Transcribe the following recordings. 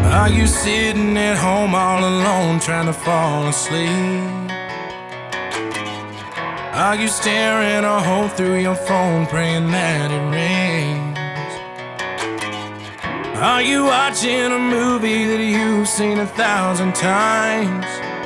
Are you sitting at home all alone trying to fall asleep? Are you staring a hole through your phone praying that it rains? Are you watching a movie that you've seen 1,000 times?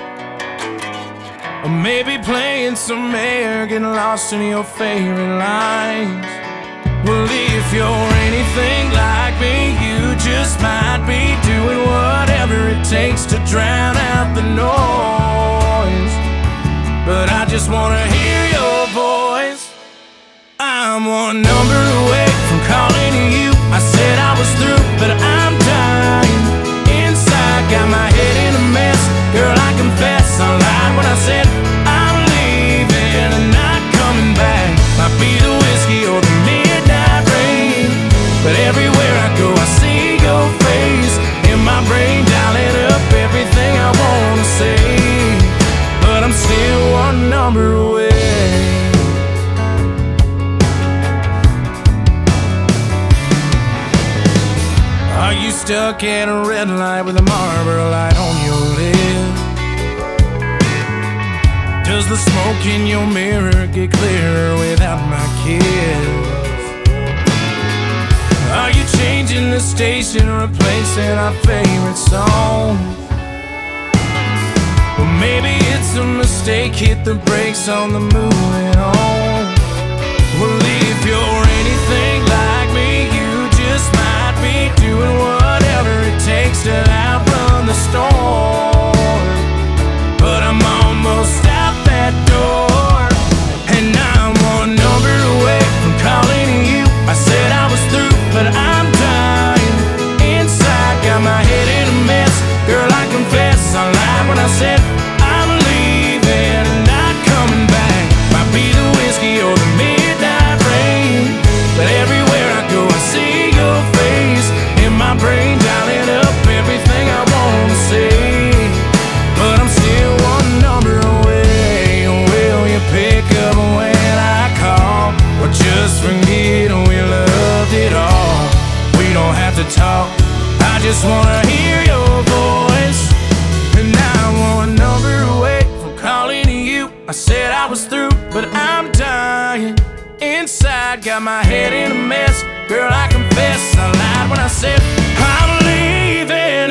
Or maybe playing some air, getting lost in your favorite lines? Well, if you're anything like me, you just might be doing whatever it takes to drown out the noise. But I just wanna hear your voice. I'm one number away from calling you. I said I was through, but I'm dying inside, got my head in a mess. Girl, I confess I lied when I said I'm leaving and not coming back. Might be the whiskey or the midnight rain, but everywhere I go I see your face in my brain, dialing up everything I wanna say. But I'm still one number away. Are you stuck at a red light with a Marlboro light on your lip? Does the smoke in your mirror get clearer without my kiss? Are you changing the station, replacing our favorite song? Well, maybe it's a mistake, hit the brakes on the moving on. Well, if you're anything like me, you just might be doing whatever it takes to outrun the storm. But I'm almost out that door, and I'm one number away from calling you. I said I was through, but I'm dying inside, got my head in a mess. Girl, I confess I lied when I said I'm leaving and not coming back. Might be the whiskey or the midnight rain, but everywhere I go I see your face in my brain, dialing up everything I wanna say. But I'm still one number away. Will you pick up when I call, or just forget we loved it all? We don't have to talk, I just wanna hear your voice. And I'm one number away from calling you. I said I was through, but I'm dying inside, got my head in a mess. Girl, I confess I lied when I said I'm leaving